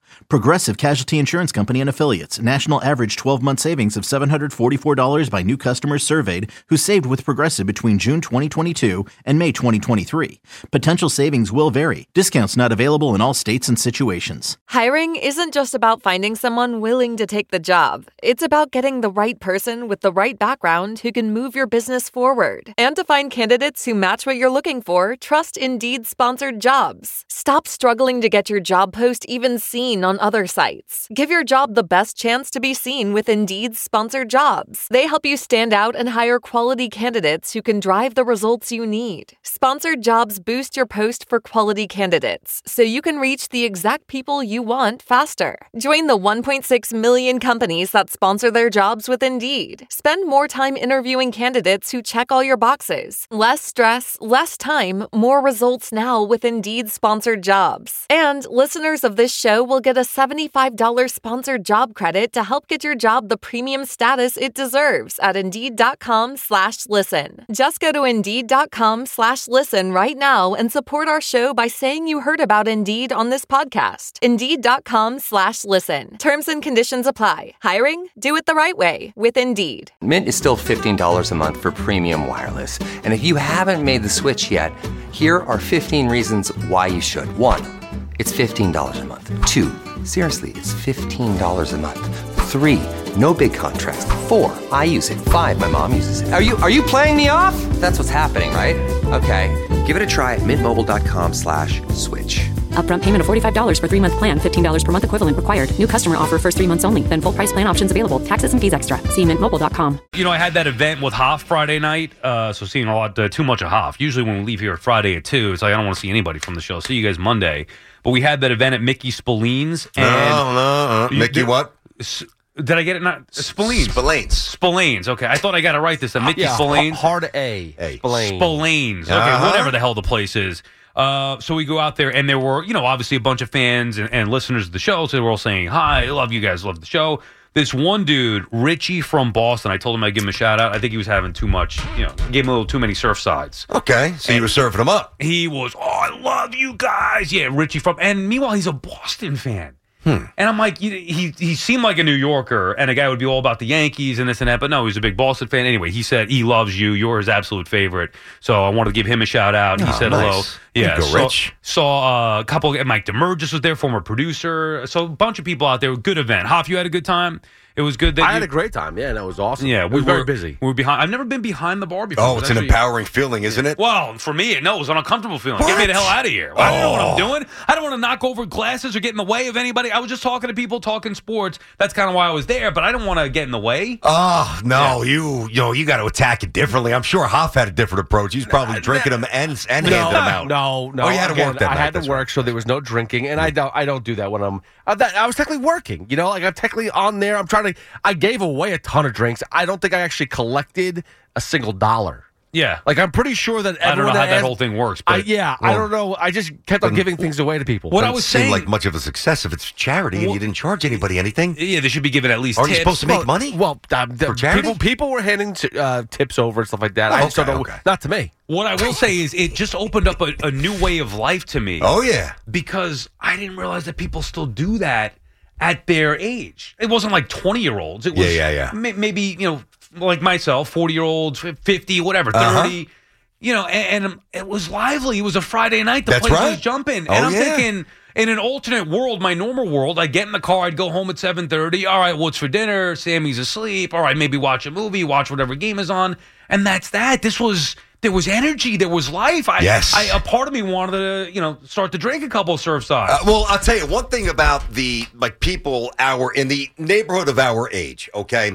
Progressive Casualty Insurance Company and Affiliates. National average twelve-month savings of seven hundred forty-four dollars by new customers surveyed who saved with Progressive between June twenty twenty-two and May twenty twenty-three. Potential savings will vary. Discounts not available in all states and situations. Hiring isn't just about finding someone willing to take the job. It's about getting the right person with the right background who can move your business forward. And to find candidates who match what you're looking for, trust Indeed-sponsored jobs. Stop struggling to get your job post even seen on other sites. Give your job the best chance to be seen with Indeed-sponsored jobs. They help you stand out and hire quality candidates who can drive the results you need. Sponsored jobs boost your post for quality candidates, so you can reach the exact people you want faster. Join the one point six million companies that sponsor their jobs with Indeed. Spend more time interviewing candidates who check all your boxes. Less stress, less time, more results now with Indeed-sponsored jobs. And listeners of this show will get a seventy-five dollars sponsored job credit to help get your job the premium status it deserves at Indeed.com slash listen. Just go to Indeed.com slash listen right now and support our show by saying you heard about Indeed on this podcast. Indeed.com slash listen. Terms and conditions apply. Hiring? Do it the right way with Indeed. Mint is still fifteen dollars a month for premium wireless. And if you haven't made the switch yet, here are fifteen reasons why you should. One, it's fifteen dollars a month. Two, seriously, it's fifteen dollars a month. Three, no big contrast. Four, I use it. Five, my mom uses it. Are you are you playing me off? That's what's happening, right? Okay, give it a try at mintmobile.com slash switch. Upfront payment of forty-five dollars for three-month plan, fifteen dollars per month equivalent required. New customer offer first three months only. Then full price plan options available. Taxes and fees extra. See mint mobile dot com. You know, I had that event with Hoff Friday night, uh, so seeing a lot, uh, too much of Hoff. Usually when we leave here Friday at two, it's like I don't want to see anybody from the show. See you guys Monday. But we had that event at Mickey Spillane's. And no, no, uh, Mickey what? Did I get it? Not Spillane's. Spillane's. Spillane's. Okay, I thought I got it right this time. Mickey yeah, Spillane's. Hard A. A. Spillane. Spillane's. Okay, Uh-huh. whatever the hell the place is. Uh, so we go out there, and there were, you know, obviously a bunch of fans and, and listeners of the show. So they were all saying, "Hi, I love you guys, love the show." This one dude, Richie from Boston, I told him I'd give him a shout out. I think he was having too much, you know, gave him a little too many surf sides. Okay, so you were serving him up. He was, oh, I love you guys. Yeah, Richie from, and meanwhile, he's a Boston fan. Hmm. And I'm like, he, he he seemed like a New Yorker and a guy would be all about the Yankees and this and that, but no, he's a big Boston fan. Anyway, he said he loves you. You're his absolute favorite. So I wanted to give him a shout out. He Oh, said nice. hello. Yeah, Go, saw, Rich. saw uh, a couple. Mike DeMurgis was there, former producer. So a bunch of people out there. Good event. Hoff, you had a good time. It was good. That I you, had a great time. Yeah, that was awesome. Yeah, it we was were very busy. We were behind. I've never been behind the bar before. Oh, It it's was an actually- empowering feeling, isn't it? Well, for me, no, it was an uncomfortable feeling. Get me the hell out of here. I don't know what I'm doing. I don't want to knock over glasses or get in the way of anybody. I was just talking to people, talking sports. That's kind of why I was there, but I don't want to get in the way. Oh, no, you you know, you got to attack it differently. I'm sure Hoff had a different approach. He's probably drinking them and, and handing them out. No, no. Oh, you had to Again, work that I night, had to that's work, so there was no drinking, and I don't. I don't do that when I'm. Uh, that, I was technically working. You know, like I'm technically on there. I'm trying to. I gave away a ton of drinks. I don't think I actually collected a single dollar. Yeah. Like, I'm pretty sure that I don't know everyone how that asked- whole thing works. I, But yeah, I don't know. I just kept on giving things away to people. What I Doesn't was seem saying- like much of a success if it's charity and Well- you didn't charge anybody anything. Yeah, they should be given at least Aren't you tips. supposed to make Well, money? Well, um, the, For charity? people people were handing t- uh, tips over and stuff like that. Oh, I just okay, don't know. okay. Not to me. What I will say is it just opened up a, a new way of life to me. Oh, yeah. Because I didn't realize that people still do that at their age. It wasn't like twenty-year-olds. It was Yeah, yeah, yeah. may- maybe, you know, like myself, forty-year-olds, fifty, whatever, Uh-huh. thirty. You know, and, and it was lively. It was a Friday night. The That's place right. was jumping. Oh, and I'm yeah. thinking, in an alternate world, my normal world, I'd get in the car, I'd go home at seven thirty. All right, what's for dinner? Sammy's asleep. All right, maybe watch a movie, watch whatever game is on. And that's that. This was... There was energy. There was life. I, Yes. I, a part of me wanted to, you know, start to drink a couple of surf sides. Uh, well, I'll tell you one thing about the like people our in the neighborhood of our age. Okay,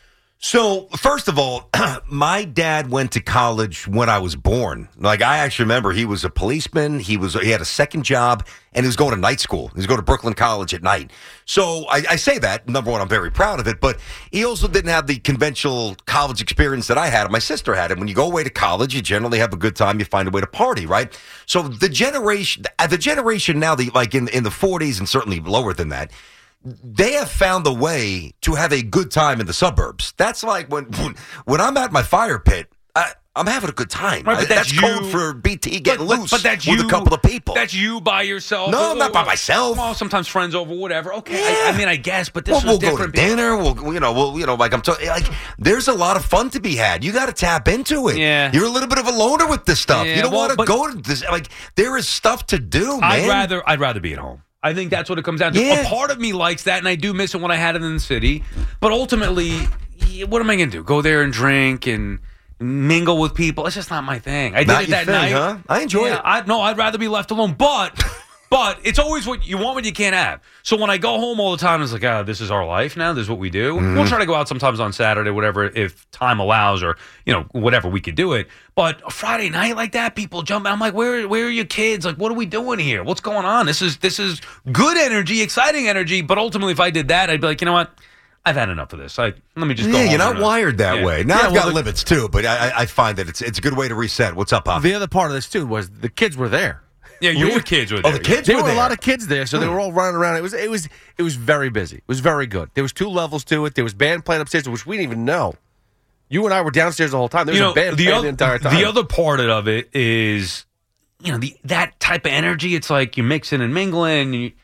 so first of all, my dad went to college when I was born. Like I actually remember, he was a policeman. He was he had a second job, and he was going to night school. He was going to Brooklyn College at night. So I, I say that number one, I'm very proud of it. But he also didn't have the conventional college experience that I had. My sister had it. When you go away to college, you generally have a good time. You find a way to party, right? So the generation, the generation now, the like in in the forties and certainly lower than that, they have found a way to have a good time in the suburbs. That's like when when, when I'm at my fire pit, I, I'm having a good time. Right, but I- that's code you- for B T getting but, loose but that's with you, a couple of people. That's you by yourself. No, I'm not by myself. Well, sometimes friends over, whatever. Okay, Yeah. I, I mean, I guess, but this Well, was we'll go to different. dinner. We'll, you know, we'll, you know, like I'm talking, like there's a lot of fun to be had. You got to tap into it. Yeah. You're a little bit of a loner with this stuff. Yeah, you don't well, want to but- go to this. Like there is stuff to do, man. I'd rather I'd rather be at home. I think that's what it comes down to. Yeah. A part of me likes that, and I do miss it when I had it in the city. But ultimately, yeah, what am I going to do? Go there and drink and mingle with people? It's just not my thing. I did Not it your that thing, night. huh? I enjoy Yeah, it. I, no, I'd rather be left alone. But but it's always what you want, what you can't have. So when I go home all the time, it's like, ah, this is our life now. This is what we do. Mm-hmm. We'll try to go out sometimes on Saturday, whatever, if time allows, or you know, whatever we could do it. But a Friday night like that, people jump. I'm like, where where are your kids? Like, what are we doing here? What's going on? This is this is good energy, exciting energy. But ultimately, if I did that, I'd be like, you know what? I've had enough of this. I, let me just go Yeah, home you're not and- wired that Yeah. way. Now Yeah, I've well, got the- limits too, but I, I- I find that it's it's a good way to reset. What's up, Pop? The other part of this too was the kids were there. Yeah, your kids were Oh, there. the kids There were were there. a lot of kids there, so they were all running around. It was it was it was very busy. It was very good. There was two levels to it. There was band playing upstairs, which we didn't even know. You and I were downstairs the whole time. There was you know, a band the, playing other, the entire time. the other part of it is, you know, the that type of energy. It's like you're mixing and mingling. And you,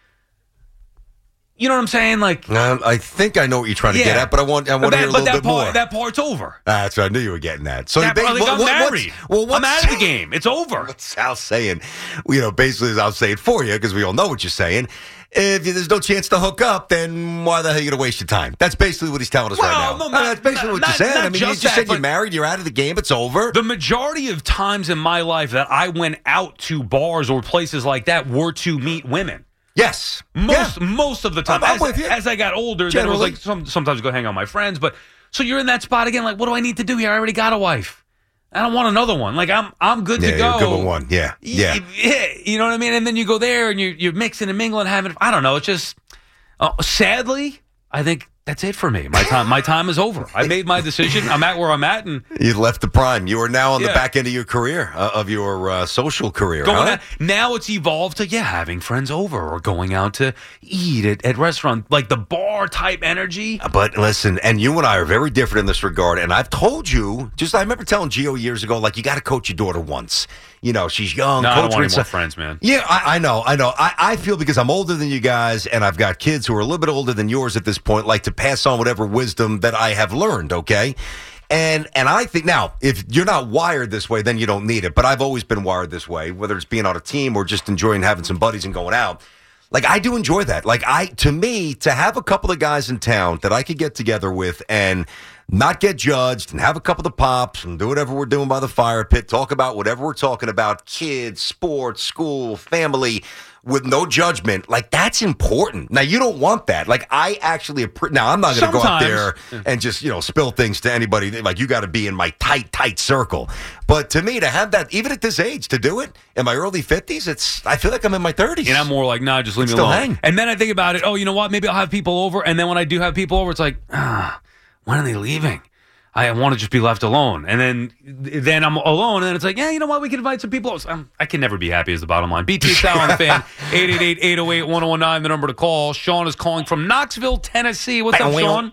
you know what I'm saying? Like, Um, I think I know what you're trying to yeah. get at, but I want I want But to hear that, a but little that bit part, more. that part's over. Ah, that's what I knew you were getting at. So That, you like, what- I'm what- what's- married. well, what's I'm out of the game. It's over. What's Sal saying? You know, basically, as I'll say it for you because we all know what you're saying. If there's no chance to hook up, then why the hell are you going to waste your time? That's basically what he's telling us Well, right now. no, I mean, not- that's basically what not- you're saying. not I mean, you just just that, said you're but- married, you're out of the game, it's over. The majority of times in my life that I went out to bars or places like that were to meet women. Yes. Most Yeah. most of the time. I'm- I'm as, with you. as I got older, then it was Generally. like some, sometimes go hang out with my friends. But so you're in that spot again. Like, what do I need to do here? I already got a wife. I don't want another one. Like I'm I'm good Yeah, to you're go. good with one. Yeah. Yeah. Y- yeah, you know what I mean. And then you go there and you're you're mixing and mingling, having. I don't know. It's just uh, sadly, I think that's it for me. My time my time is over. I made my decision. I'm at where I'm at, and You left the prime. You are now on the Yeah. back end of your career, uh, of your uh, social career. going huh? out, now it's evolved to yeah, having friends over or going out to eat at at restaurant, like the bar type energy. But listen, and you and I are very different in this regard. And I've told you, just I remember telling Gio years ago, like you got to coach your daughter once. You know, she's young. No, I coach don't her want and any more stuff. friends, man. Yeah, I, I know, I know. I, I feel because I'm older than you guys, and I've got kids who are a little bit older than yours at this point, like to pass on whatever wisdom that I have learned. Okay. And and I think now, if you're not wired this way, then you don't need it. But I've always been wired this way, whether it's being on a team or just enjoying having some buddies and going out. Like I do enjoy that. Like I, to me, to have a couple of guys in town that I could get together with and not get judged and have a couple of pops and do whatever we're doing by the fire pit, talk about whatever we're talking about, kids, sports, school, family, with no judgment. Like that's important. Now you don't want that. Like I actually, appre- now I'm not going to go out there Sometimes. and just, you know, spill things to anybody. Like you got to be in my tight, tight circle. But to me, to have that, even at this age, to do it in my early fifties, it's, I feel like I'm in my thirties. And I'm more like, nah, just leave me Still alone. hang. And then I think about it. Oh, you know what? Maybe I'll have people over. And then when I do have people over, it's like, ah, when are they leaving? I want to just be left alone. And then then I'm alone. And then it's like, yeah, you know what? We can invite some people. I'm, I can never be happy is the bottom line. B T Sal on the fan. eight eight eight, eight oh eight, one oh one nine, the number to call. Sean is calling from Knoxville, Tennessee. What's up, Sean?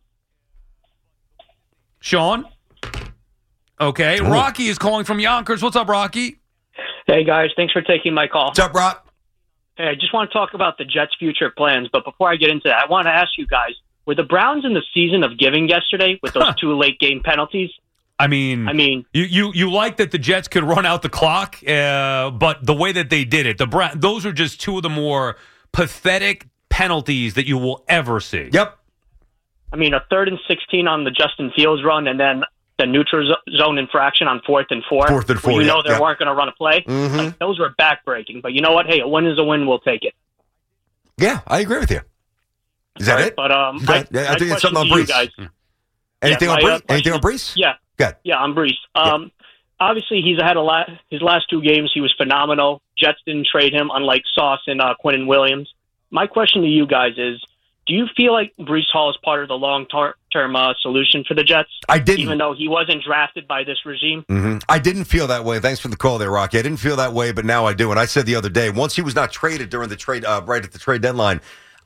Sean? Okay. Rocky is calling from Yonkers. What's up, Rocky? Hey, guys. Thanks for taking my call. What's up, Rock? Hey, I just want to talk about the Jets' future plans. But before I get into that, I want to ask you guys, were the Browns in the season of giving yesterday with those two late game penalties? I mean, I mean, you, you you like that the Jets could run out the clock, uh, but the way that they did it, the Bra- those are just two of the more pathetic penalties that you will ever see. Yep. I mean, a third and sixteen on the Justin Fields run, and then the neutral zo- zone infraction on fourth and four. Fourth and four, where you yeah, know they yeah. weren't going to run a play. Mhm. Like, those were backbreaking. But you know what? Hey, a win is a win. We'll take it. Yeah, I agree with you. Is that Right, it? But um, Go ahead. my- Yeah, I my think it's question something on to you Brees. guys- Anything Yeah, on my, uh, Brees? Anything question- on Brees? Yeah. Good. Yeah, I'm Brees. Um, Obviously, he's had a lot. His last two games, he was phenomenal. Jets didn't trade him, unlike Sauce and uh, Quinnen Williams. My question to you guys is, do you feel like Brees Hall is part of the long-term uh, solution for the Jets? I didn't. Even though he wasn't drafted by this regime? Mm-hmm. I didn't feel that way. Thanks for the call there, Rocky. I didn't feel that way, but now I do. And I said the other day, once he was not traded during the trade, uh, right at the trade deadline,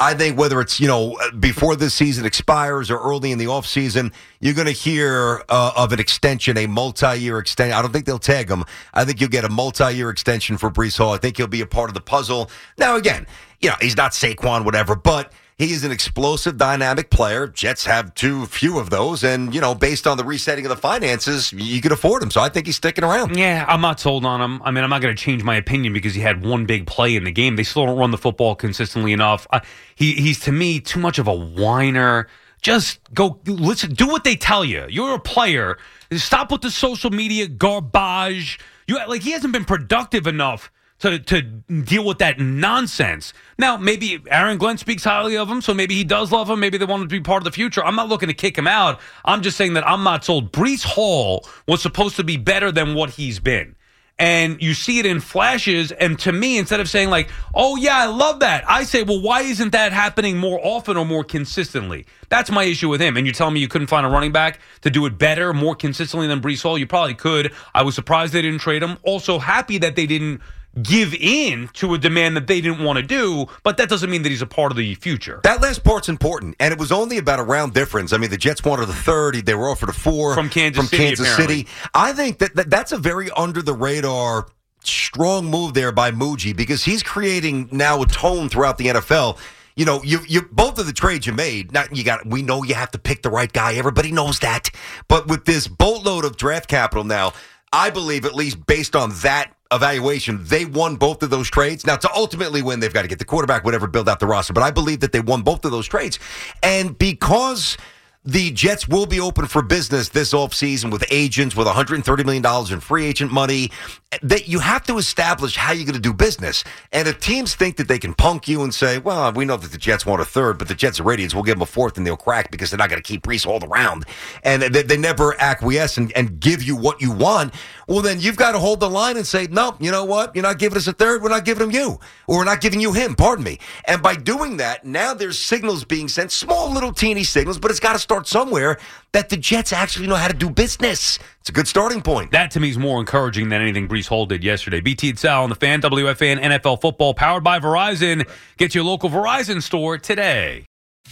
I think whether it's, you know, before this season expires or early in the offseason, you're going to hear uh, of an extension, a multi-year extension. I don't think they'll tag him. I think you'll get a multi-year extension for Breece Hall. I think he'll be a part of the puzzle. Now, again, you know, he's not Saquon, whatever, but he is an explosive, dynamic player. Jets have too few of those, and, you know, based on the resetting of the finances, you could afford him. So I think he's sticking around. Yeah, I'm not sold on him. I mean, I'm not going to change my opinion because he had one big play in the game. They still don't run the football consistently enough. Uh, he, he's, to me, too much of a whiner. Just go listen, do what they tell you. You're a player. Stop with the social media garbage. You like he hasn't been productive enough to to deal with that nonsense. Now, maybe Aaron Glenn speaks highly of him, so maybe he does love him. Maybe they want him to be part of the future. I'm not looking to kick him out. I'm just saying that I'm not sold. Breece Hall was supposed to be better than what he's been. And you see it in flashes, and to me, instead of saying like, oh, yeah, I love that, I say, well, why isn't that happening more often or more consistently? That's my issue with him. And you're telling me you couldn't find a running back to do it better, more consistently than Breece Hall? You probably could. I was surprised they didn't trade him. Also happy that they didn't give in to a demand that they didn't want to do, but that doesn't mean that he's a part of the future. That last part's important, and it was only about a round difference. I mean, the Jets wanted a third. They were offered a four from Kansas, from City, Kansas City. I think that, that that's a very under-the-radar, strong move there by Muji because he's creating now a tone throughout the N F L. You know, you you both of the trades you made. Not you got. We know you have to pick the right guy. Everybody knows that. But with this boatload of draft capital now, I believe, at least based on that evaluation, they won both of those trades. Now, to ultimately win, they've got to get the quarterback, whatever, build out the roster. But I believe that they won both of those trades. And because the Jets will be open for business this offseason with agents, with one hundred thirty million dollars in free agent money, that you have to establish how you're going to do business. And if teams think that they can punk you and say, well, we know that the Jets want a third, but the Jets are Radiants, we'll give them a fourth and they'll crack because they're not going to keep Breece Hall around. And they, they never acquiesce and, and give you what you want. Well, then you've got to hold the line and say, no, you know what? You're not giving us a third. We're not giving him you. Or we're not giving you him, pardon me. And by doing that, now there's signals being sent, small little teeny signals, but it's got to start somewhere that the Jets actually know how to do business. It's a good starting point. That, to me, is more encouraging than anything Breece Hall did yesterday. B T and Sal on the Fan, W F A N N F L Football, powered by Verizon. Get your local Verizon store today.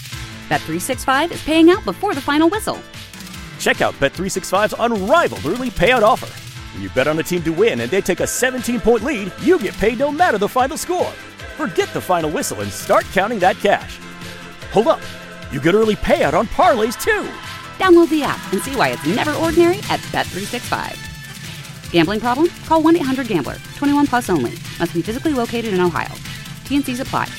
Bet three sixty-five is paying out before the final whistle. Check out Bet three sixty-five's unrivaled early payout offer. When you bet on a team to win and they take a seventeen-point lead, you get paid no matter the final score. Forget the final whistle and start counting that cash. Hold up. You get early payout on parlays, too. Download the app and see why it's never ordinary at Bet three sixty-five. Gambling problem? Call one eight hundred gambler. twenty-one plus only. Must be physically located in Ohio. T and C's apply.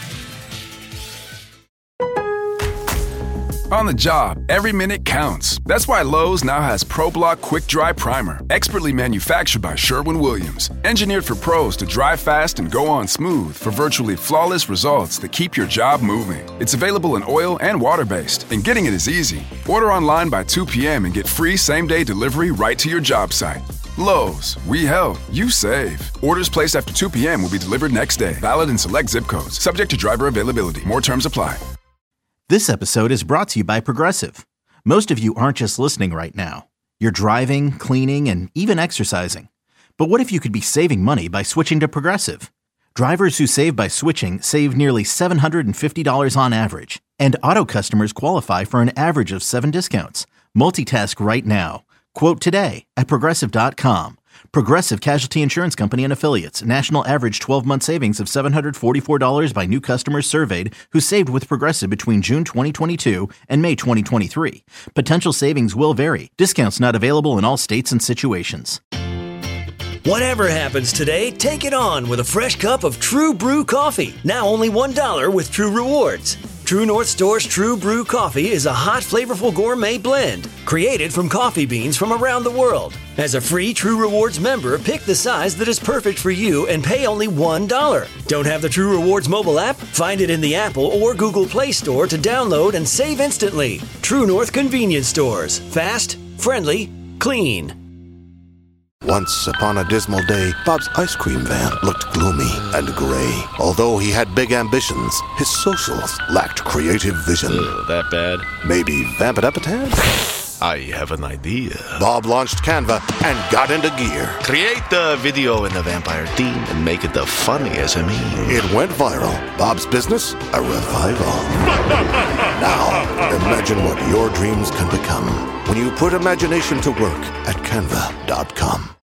On the job, every minute counts. That's why Lowe's now has ProBlock Quick Dry Primer, expertly manufactured by Sherwin-Williams. Engineered for pros to dry fast and go on smooth for virtually flawless results that keep your job moving. It's available in oil and water-based, and getting it is easy. Order online by two p.m. and get free same-day delivery right to your job site. Lowe's, we help, you save. Orders placed after two p.m. will be delivered next day. Valid in select zip codes. Subject to driver availability. More terms apply. This episode is brought to you by Progressive. Most of you aren't just listening right now. You're driving, cleaning, and even exercising. But what if you could be saving money by switching to Progressive? Drivers who save by switching save nearly seven hundred fifty dollars on average. And auto customers qualify for an average of seven discounts. Multitask right now. Quote today at Progressive dot com. Progressive Casualty Insurance Company and Affiliates. National average twelve-month savings of seven hundred forty-four dollars by new customers surveyed who saved with Progressive between June twenty twenty-two and May twenty twenty-three. Potential savings will vary. Discounts not available in all states and situations. Whatever happens today, take it on with a fresh cup of True Brew coffee. Now only one dollar with True Rewards. True North Store's True Brew Coffee is a hot, flavorful gourmet blend created from coffee beans from around the world. As a free True Rewards member, pick the size that is perfect for you and pay only one dollar. Don't have the True Rewards mobile app? Find it in the Apple or Google Play Store to download and save instantly. True North Convenience Stores. Fast, friendly, clean. Once upon a dismal day, Bob's ice cream van looked gloomy and gray. Although he had big ambitions, his socials lacked creative vision. Ugh, that bad? Maybe vamp it up a tad? I have an idea. Bob launched Canva and got into gear. Create the video in the vampire theme and make it the funniest of me. It went viral. Bob's business, a revival. Now, imagine what your dreams can become when you put imagination to work at canva dot com.